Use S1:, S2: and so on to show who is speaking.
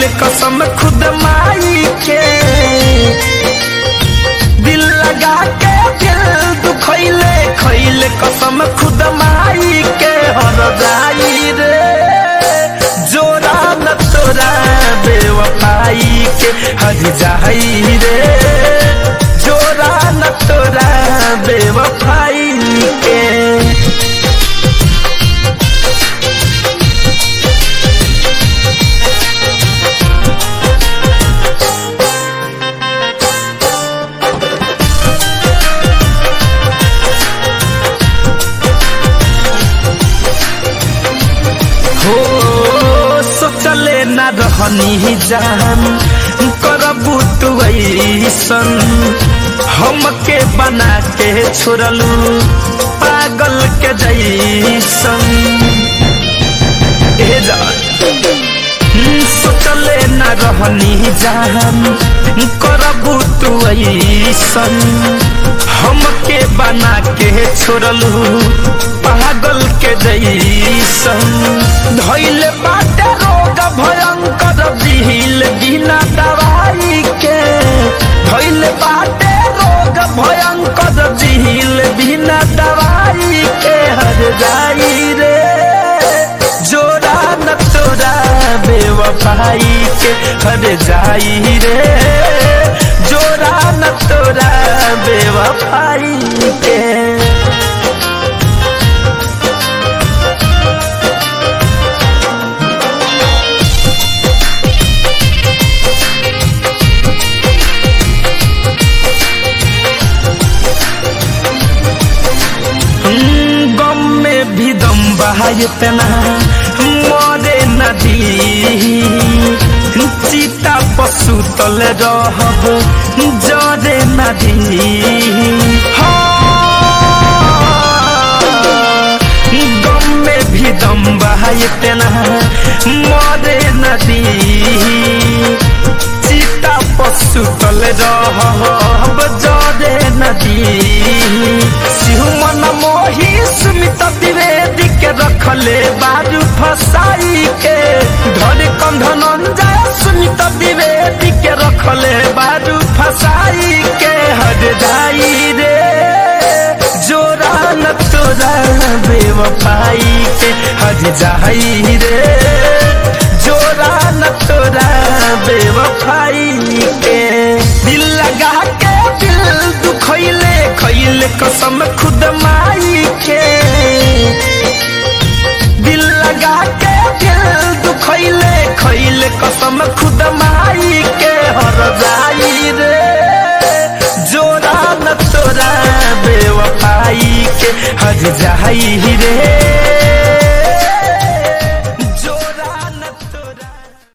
S1: खइले कसम खुद माई के दिल लगा के दिल दुखइले खइले कसम खुद माई के हर जाई रे जोरा न तोरा बेवफाई के हर जाई रे जोरा न तोरा बेवफाई के सोचले न रहनी जान करबू तू ऐसन हमके बना के छोड़लू पागल के जैसन ए जान सोचले न रहनी जान करबू तू ऐसन हमके बना के छोड़लू पागल के जैसन धइले बाटे रोग भयंकर दिल बिना दवाई के धइले बाटे रोग भयंकर दिल बिना दवाई के हर जाई रे जोरा न तोरा बेवफाई के हर जाई रे जोरा न तोरा बेवफाई के भी दम बहायतना मोरे नदी चिता पशु तल रहब जरे नदी गम में भी दम बहायतना मोरे नदी चिता पशु तल रहब जरे नदी सिहुमन मोही सुमित द्विवेदी के रखले बारू फसाई के धरे कंधन जाए सुमित द्विवेदी के रखले बारू फसाई के हर जाई रे जोरा न तोरा बेवफाई के हर जाई रे जोरा न तोरा बेवफाई के दिल लगा के दिल दुखइले खइले कसम खुद माई के दिल लगा के दिल दुखइले खइले कसम खुद माई के हर जाई रे जोरा न तोरा बेवफाई के हर जाई रे